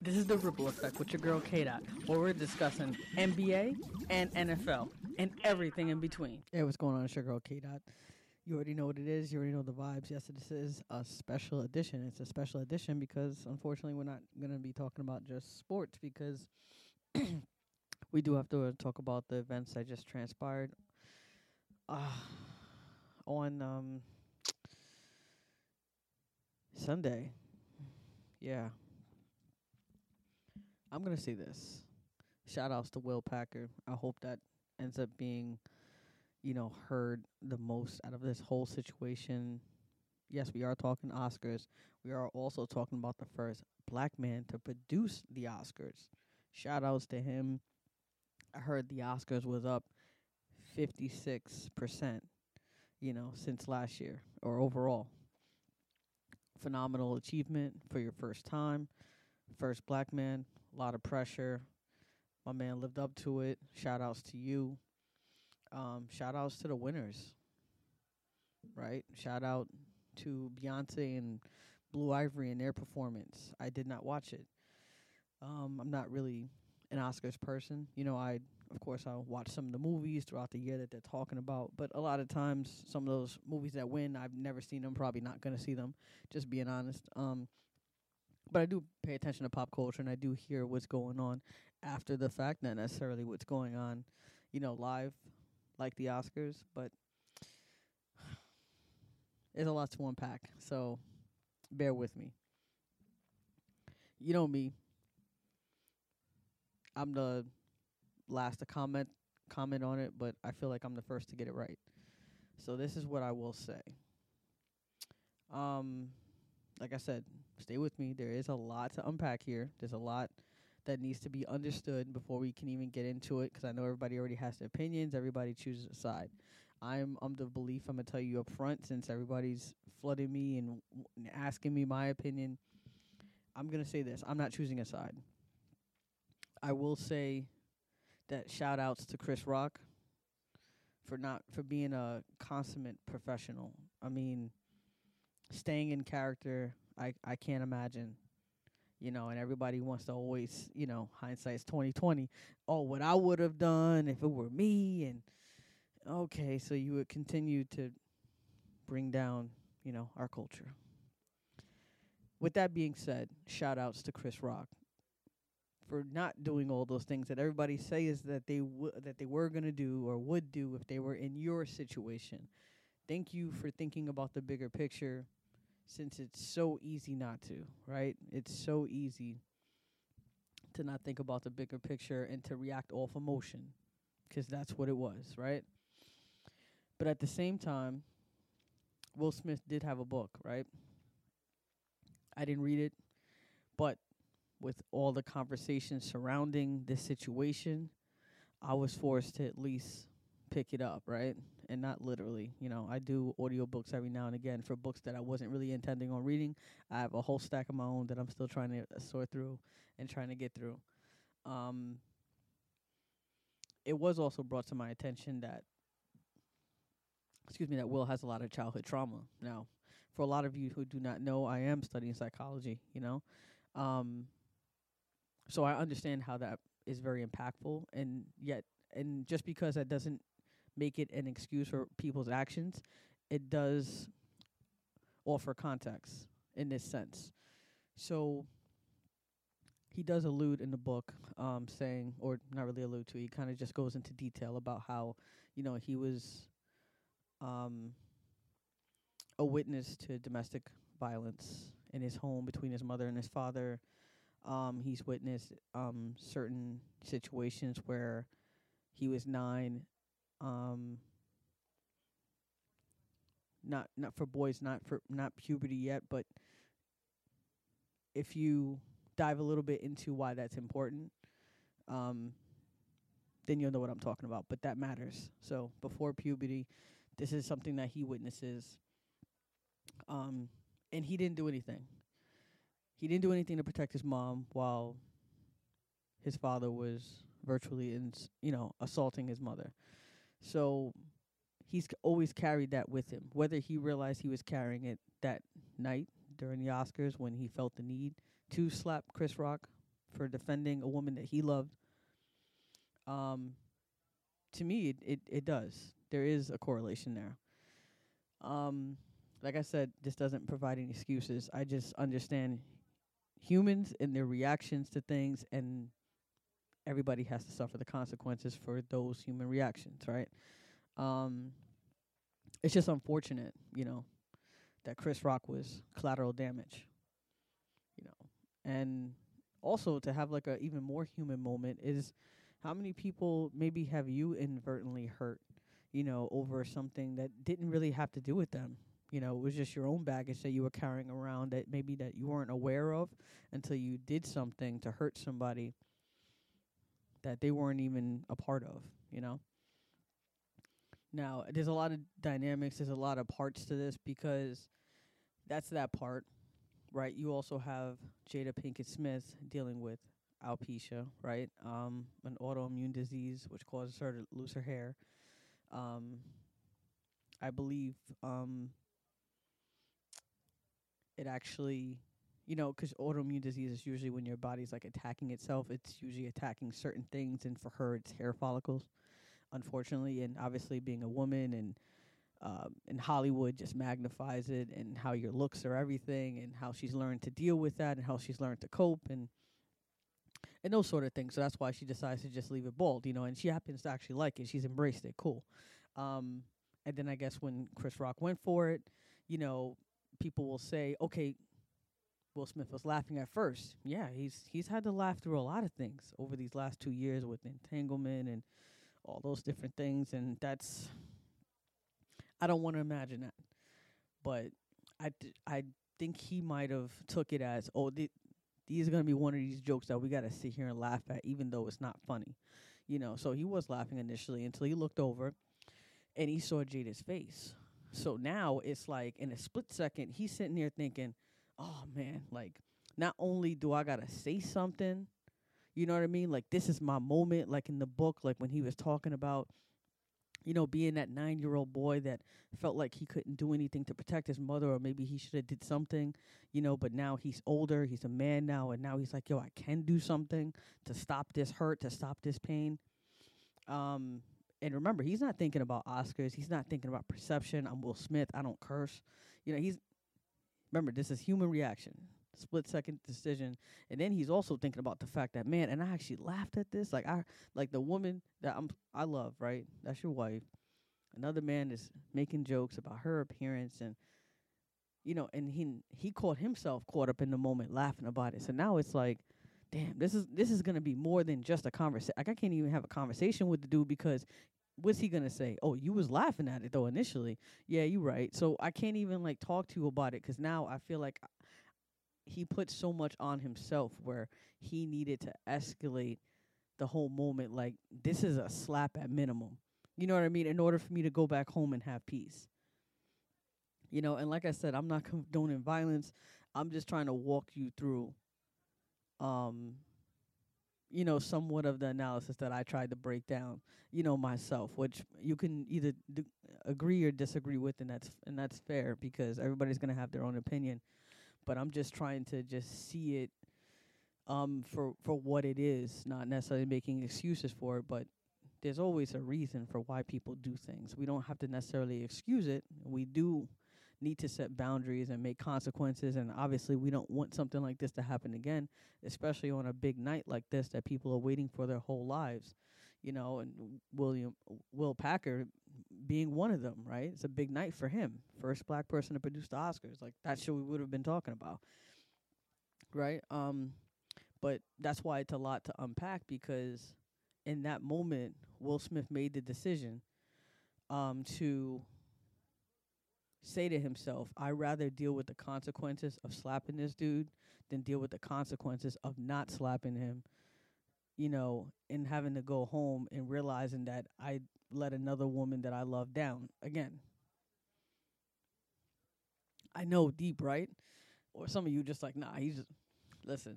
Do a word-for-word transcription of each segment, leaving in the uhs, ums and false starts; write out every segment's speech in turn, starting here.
This is the Ripple Effect with your girl K Dot, where we're discussing N B A and N F L and everything in between. Hey, what's going on? It's your girl K Dot. You already know what it is. You already know the vibes. Yes, this is a special edition. It's a special edition because, unfortunately, we're not going to be talking about just sports because we do have to talk about the events that just transpired uh, on um, Sunday. Yeah. I'm going to say this. Shout outs to Will Packer. I hope that ends up being, you know, heard the most out of this whole situation. Yes, we are talking Oscars. We are also talking about the first black man to produce the Oscars. Shout outs to him. I heard the Oscars was up fifty-six percent, you know, since last year or overall. Phenomenal achievement for your first time. First black man. A lot of pressure. My man lived up to it. Shout outs to you. Um, shout outs to the winners. Right? Shout out to Beyonce and Blue Ivy and their performance. I did not watch it. Um, I'm not really an Oscars person. You know, I of course I'll watch some of the movies throughout the year that they're talking about, but a lot of times some of those movies that win, I've never seen them, probably not gonna see them, just being honest. Um But I do pay attention to pop culture, and I do hear what's going on after the fact, not necessarily what's going on, you know, live, like the Oscars. But there's a lot to unpack, so bear with me. You know me. I'm the last to comment comment on it, but I feel like I'm the first to get it right. So this is what I will say. Um, like I said, stay with me. There is a lot to unpack here. There's a lot that needs to be understood before we can even get into it, because I know everybody already has their opinions. Everybody chooses a side. I'm I'm the belief, I'm going to tell you up front, since everybody's flooding me and, w- and asking me my opinion, I'm going to say this. I'm not choosing a side. I will say that shout outs to Chris Rock for not for being a consummate professional. I mean, staying in character, I, I can't imagine. You know, and everybody wants to always, you know, hindsight's twenty twenty. Oh, what I would have done if it were me, and okay, so you would continue to bring down, you know, our culture. With that being said, shout outs to Chris Rock for not doing all those things that everybody says that they w- that they were gonna do or would do if they were in your situation. Thank you for thinking about the bigger picture, since it's so easy not to, right? It's so easy to not think about the bigger picture and to react off emotion, because that's what it was, right? But at the same time, Will Smith did have a book, right? I didn't read it, but with all the conversations surrounding this situation, I was forced to at least pick it up, right? And not literally. You know, I do audiobooks every now and again for books that I wasn't really intending on reading. I have a whole stack of my own that I'm still trying to uh, sort through and trying to get through. Um, it was also brought to my attention that, excuse me, that Will has a lot of childhood trauma. Now, for a lot of you who do not know, I am studying psychology, you know. Um, so I understand how that is very impactful, and yet, and just because that doesn't make it an excuse for people's actions, it does offer context in this sense. So he does allude in the book, um, saying, or not really allude to, he kind of just goes into detail about how, you know, he was um, a witness to domestic violence in his home between his mother and his father. Um, he's witnessed um, certain situations where he was nine, um, not not for boys, not for not puberty yet, but if you dive a little bit into why that's important, um, then you'll know what I'm talking about. But that matters. So before puberty, this is something that he witnesses, um, and he didn't do anything. He didn't do anything to protect his mom while his father was virtually, ins- you know, assaulting his mother. So he's c- always carried that with him, whether he realized he was carrying it that night during the Oscars when he felt the need to slap Chris Rock. for defending a woman that he loved. Um, to me, it, it, it does. There is a correlation there. Um, like I said, this doesn't provide any excuses. I just understand humans and their reactions to things, and everybody has to suffer the consequences for those human reactions, right? Um, it's just unfortunate, you know, that Chris Rock was collateral damage, you know, and also to have like a even more human moment is how many people maybe have you inadvertently hurt, you know, over something that didn't really have to do with them. You know, it was just your own baggage that you were carrying around that maybe that you weren't aware of until you did something to hurt somebody that they weren't even a part of, you know? Now, there's a lot of dynamics, there's a lot of parts to this because that's that part, right? You also have Jada Pinkett Smith dealing with alopecia, right? Um, an autoimmune disease which causes her to lose her hair. Um, I believe um, it actually, you know, 'cause autoimmune disease is usually when your body's like attacking itself. It's usually attacking certain things, and for her, it's hair follicles, unfortunately. And obviously, being a woman and um, in Hollywood just magnifies it, and how your looks are everything, and how she's learned to deal with that, and how she's learned to cope, and and those sort of things. So that's why she decides to just leave it bald, you know. And she happens to actually like it. She's embraced it. Cool. Um, and then I guess when Chris Rock went for it, you know, people will say, okay, Will Smith was laughing at first. Yeah, he's he's had to laugh through a lot of things over these last two years with entanglement and all those different things, and that's I don't want to imagine that, but I d- I think he might have took it as, oh, th- these are gonna be one of these jokes that we gotta sit here and laugh at, even though it's not funny, you know. So he was laughing initially until he looked over and he saw Jada's face. So now it's like in a split second, he's sitting there thinking, oh man, like not only do I gotta say something, you know what I mean? Like this is my moment, like in the book, like when he was talking about, you know, being that nine year old boy that felt like he couldn't do anything to protect his mother, or maybe he should have did something, you know, but now he's older, he's a man now, and now he's like, yo, I can do something to stop this hurt, to stop this pain. Um, and remember, he's not thinking about Oscars. He's not thinking about perception. I'm Will Smith. I don't curse. You know, he's remember, this is human reaction, split second decision. And then he's also thinking about the fact that, man, and I actually laughed at this. Like I like the woman that I'm I love, right? That's your wife. Another man is making jokes about her appearance, and you know, and he he caught himself caught up in the moment laughing about it. So now it's like, damn, this is this is gonna be more than just a conversation. Like I can't even have a conversation with the dude because what's he gonna say? Oh, you was laughing at it though initially. Yeah, you right. So I can't even like talk to you about it because now I feel like he put so much on himself where he needed to escalate the whole moment. Like this is a slap at minimum. You know what I mean? In order for me to go back home and have peace. You know, and like I said, I'm not condoning violence. I'm just trying to walk you through, um, you know, somewhat of the analysis that I tried to break down, you know, myself, which you can either d- agree or disagree with, and that's and that's fair because everybody's gonna have their own opinion. But I'm just trying to just see it, um, for for what it is, not necessarily making excuses for it, but there's always a reason for why people do things. We don't have to necessarily excuse it. We do need to set boundaries and make consequences, and obviously we don't want something like this to happen again, especially on a big night like this that people are waiting for their whole lives, you know. And William Will Packer being one of them, right? It's a big night for him, first black person to produce the Oscars. Like that's what we would have been talking about, right? Um, but that's why it's a lot to unpack because in that moment, Will Smith made the decision um to say to himself, I'd rather deal with the consequences of slapping this dude than deal with the consequences of not slapping him, you know, and having to go home and realizing that I let another woman that I love down again. I know deep, right? Or some of you just like, nah, he's just, listen,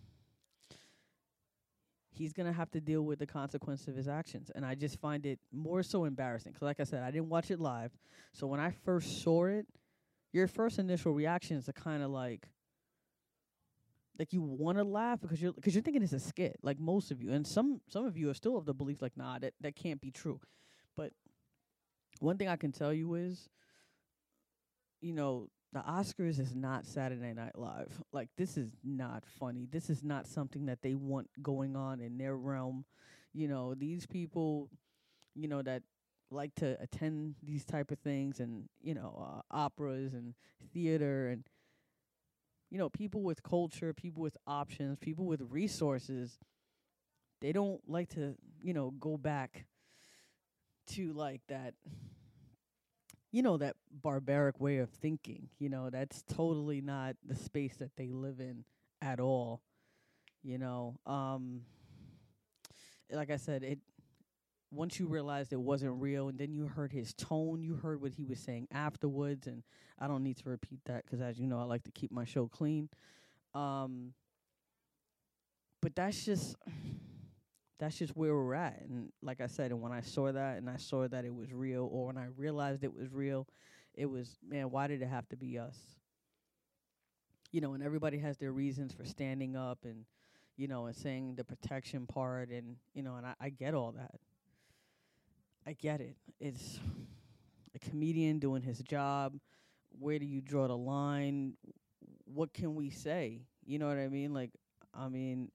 he's going to have to deal with the consequence of his actions. And I just find it more so embarrassing. Because like I said, I didn't watch it live. So when I first saw it, your first initial reaction is to kind of like, Like you want to laugh because you're because you're thinking it's a skit, like most of you, and some some of you are still of the belief like, nah, that that can't be true. But one thing I can tell you is, you know, the Oscars is not Saturday Night Live. Like this is not funny. This is not something that they want going on in their realm. You know, these people, you know, that like to attend these type of things and, you know, uh, operas and theater and, you know, people with culture, people with options, people with resources, they don't like to, you know, go back to like that, you know, that barbaric way of thinking. You know, that's totally not the space that they live in at all. You know, um, like I said, it once you realized it wasn't real, and then you heard his tone, you heard what he was saying afterwards, and I don't need to repeat that because, as you know, I like to keep my show clean. Um, but that's just that's just where we're at. And like I said, and when I saw that, and I saw that it was real, or when I realized it was real, it was, man, why did it have to be us? You know, and everybody has their reasons for standing up and, you know, and saying the protection part, and you know, and I, I get all that. I get it. It's a comedian doing his job. Where do you draw the line? What can we say? You know what I mean? Like, I mean,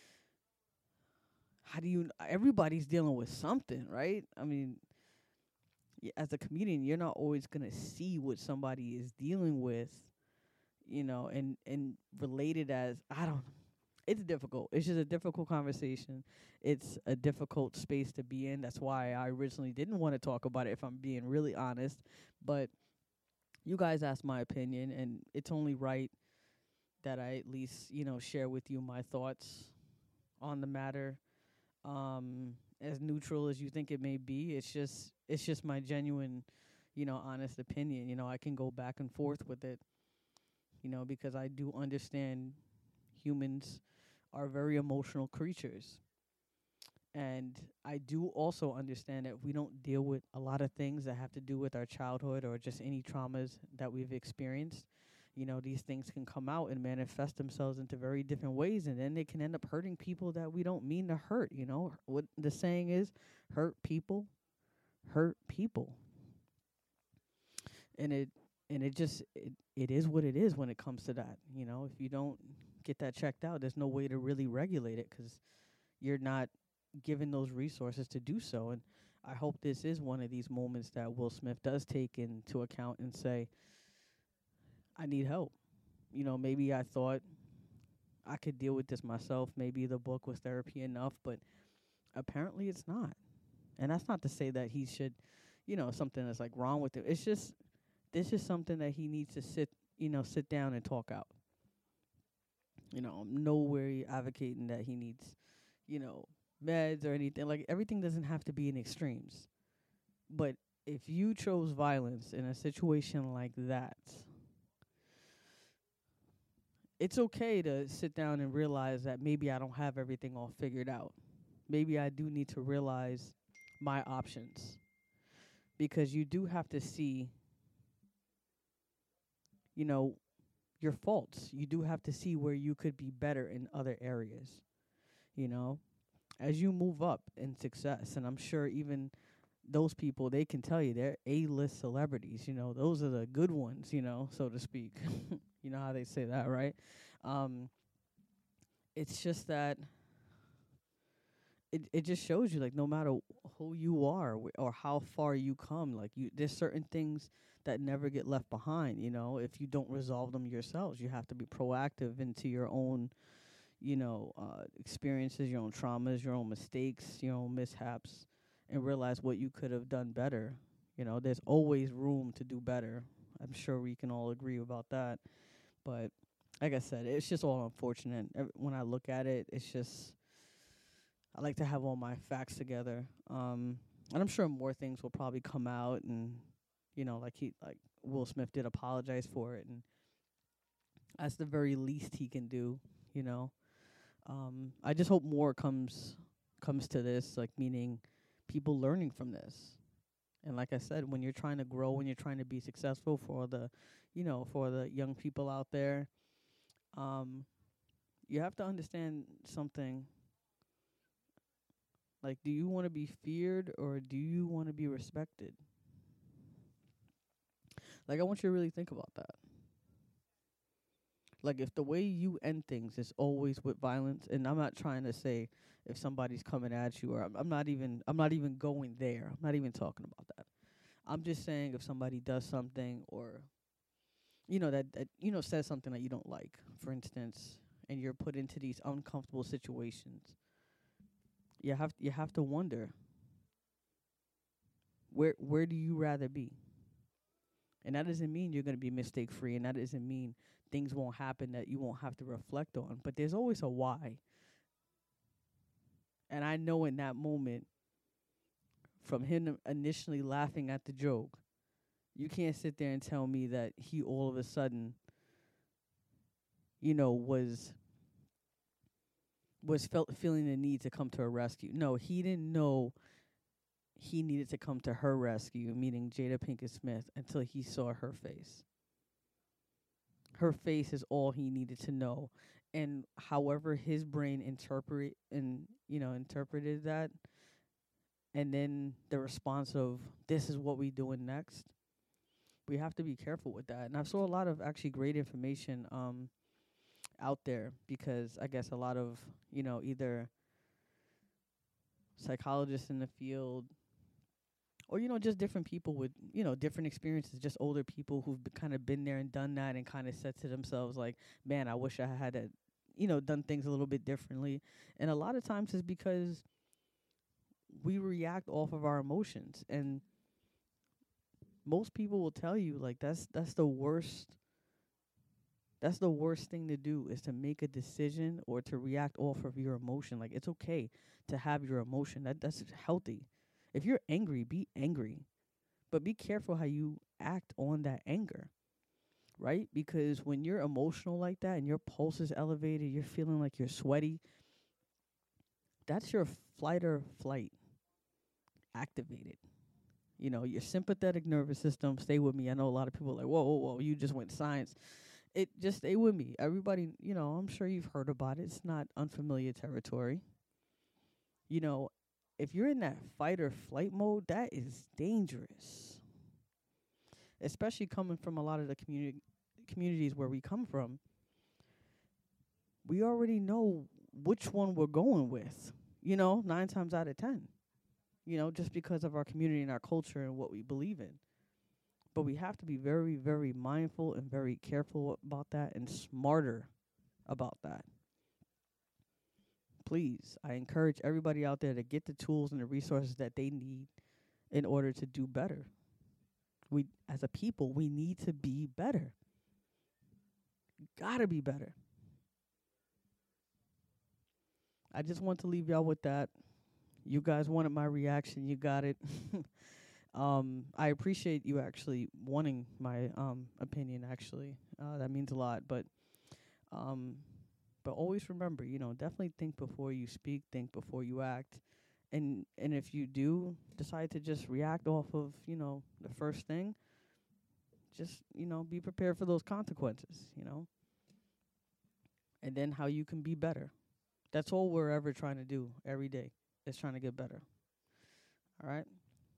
how do you? Everybody's dealing with something, right? I mean, y- as a comedian, you're not always gonna see what somebody is dealing with, you know, and and related as I don't. It's difficult. It's just a difficult conversation. It's a difficult space to be in. That's why I originally didn't want to talk about it, if I'm being really honest. But you guys asked my opinion, and it's only right that I at least, you know, share with you my thoughts on the matter. Um, as neutral as you think it may be, it's just it's just my genuine, you know, honest opinion. You know, I can go back and forth with it, you know, because I do understand humans are very emotional creatures. And I do also understand that we don't deal with a lot of things that have to do with our childhood or just any traumas that we've experienced. You know, these things can come out and manifest themselves into very different ways, and then they can end up hurting people that we don't mean to hurt. You know, what the saying is, hurt people, hurt people. And it, and it just, it, it is what it is when it comes to that. You know, if you don't get that checked out, there's no way to really regulate it because you're not given those resources to do so. And I hope this is one of these moments that Will Smith does take into account and say, I need help. You know, maybe I thought I could deal with this myself. Maybe the book was therapy enough, but apparently it's not. And that's not to say that he should, you know, something that's like wrong with it. It's just, this is something that he needs to sit, you know, sit down and talk out. You know, I'm nowhere advocating that he needs, you know, meds or anything. Like, everything doesn't have to be in extremes. But if you chose violence in a situation like that, it's okay to sit down and realize that maybe I don't have everything all figured out. Maybe I do need to realize my options. Because you do have to see, you know, your faults. You do have to see where you could be better in other areas, you know, as you move up in success. And I'm sure even those people, they can tell you they're A-list celebrities, you know, those are the good ones, you know, so to speak. You know how they say that, right? Um, it's just that it it just shows you, like, no matter who you are wh- or how far you come, like, you there's certain things that never get left behind, you know, if you don't resolve them yourselves. You have to be proactive into your own, you know, uh, experiences, your own traumas, your own mistakes, your own mishaps, and realize what you could have done better. You know, there's always room to do better. I'm sure we can all agree about that. But like I said, it's just all unfortunate. Ev- When I look at it, it's just, I like to have all my facts together. Um, and I'm sure more things will probably come out, and you know, like he, like Will Smith did apologize for it, and that's the very least he can do. You know, um, I just hope more comes comes to this, like, meaning people learning from this. And like I said, when you're trying to grow, when you're trying to be successful for the, you know, for the young people out there, um, You have to understand something. Like, do you want to be feared or do you want to be respected? Like, I want you to really think about that. Like, if the way you end things is always with violence, and I'm not trying to say if somebody's coming at you, or I'm, I'm not even I'm not even going there. I'm not even talking about that. I'm just saying if somebody does something, or you know that, that you know says something that you don't like, for instance, and you're put into these uncomfortable situations. You have you have to wonder, where where do you rather be? And that doesn't mean you're going to be mistake free, and that doesn't mean things won't happen that you won't have to reflect on. But there's always a why. And I know in that moment, from him initially laughing at the joke, you can't sit there and tell me that he all of a sudden, you know, was was felt feeling the need to come to her rescue. No, he didn't know he needed to come to her rescue, meaning Jada Pinkett Smith, until he saw her face. Her face is all he needed to know. And however his brain interpret and you know interpreted that, and then the response of this is what we doing next. We have to be careful with that. And I saw a lot of actually great information um out there, because I guess a lot of, you know, either psychologists in the field, or, you know, just different people with, you know, different experiences, just older people who've kind of been there and done that and kind of said to themselves, like, man, I wish I had, a, you know, done things a little bit differently. And a lot of times it's because we react off of our emotions. And most people will tell you, like, that's that's the worst. That's the worst thing to do, is to make a decision or to react off of your emotion. Like, it's okay to have your emotion. That that's healthy. If you're angry, be angry. But be careful how you act on that anger, right? Because when you're emotional like that and your pulse is elevated, you're feeling like you're sweaty, that's your flight or flight activated. You know, your sympathetic nervous system, stay with me. I know a lot of people are like, whoa, whoa, whoa, you just went science. It just stay with me. Everybody, you know, I'm sure you've heard about it. It's not unfamiliar territory. You know, if you're in that fight or flight mode, that is dangerous. Especially coming from a lot of the community communities where we come from. We already know which one we're going with, you know, nine times out of ten. You know, just because of our community and our culture and what we believe in. But we have to be very, very mindful and very careful about that, and smarter about that. Please, I encourage everybody out there to get the tools and the resources that they need in order to do better. We, as a people, we need to be better. Gotta be better. I just want to leave y'all with that. You guys wanted my reaction. You got it. um, I appreciate you actually wanting my um opinion, actually. Uh, that means a lot. But um, but always remember, you know, definitely think before you speak, think before you act. And and if you do decide to just react off of, you know, the first thing, just, you know, be prepared for those consequences, you know. And then how you can be better. That's all we're ever trying to do every day, is trying to get better. All right?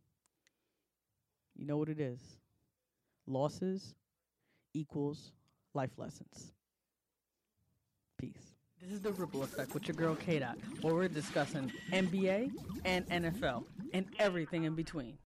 You know what it is. Losses equals life lessons. Peace. This is the Ripple Effect with your girl K-Dot, where we're discussing N B A and N F L and everything in between.